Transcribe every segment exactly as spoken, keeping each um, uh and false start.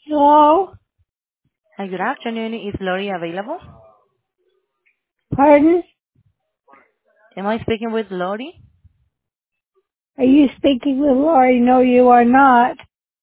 Hello? Hi, good afternoon. Is Lori available? Pardon? Am I speaking with Lori? Are you speaking with Lori? No, you are not.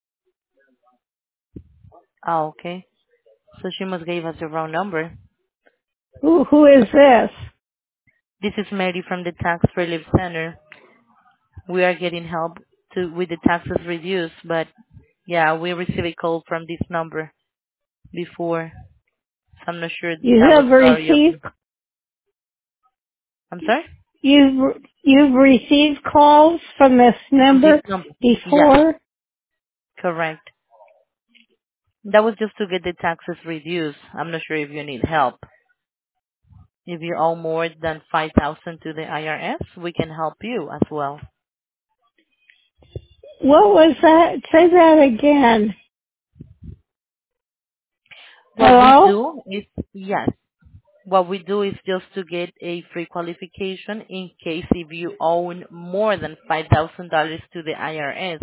Oh, okay. So she must give us the wrong number. Who, who is this? This is Mary from the Tax Relief Center. We are getting help to with the taxes reduced, but yeah, we received a call from this number before. So I'm not sure You that was have Lori. Of received, I'm sorry? you've, you've received calls from this From this number number. Yes, before? correct. That was just to get the taxes reduced. I'm not sure if you need help. If you owe more than five thousand to the I R S, we can help you as well. What was that? Say that again. What we Hello? do is, yes, what we do is just to get a free qualification in case if you own more than five thousand dollars to the I R S.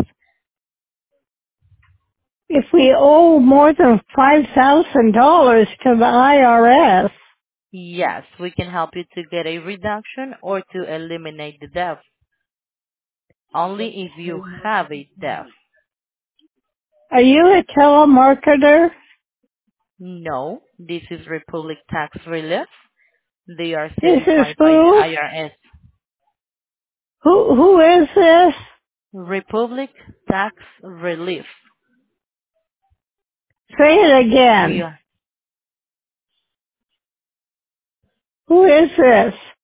If we owe more than five thousand dollars to the I R S, Yes, we can help you to get a reduction or to eliminate the debt. Only if you have a debt. are you a telemarketer? No, this is Republic Tax Relief. They are This is certified by the who? I R S. Who, who is this? Republic Tax Relief. Say it We again. are Who is this?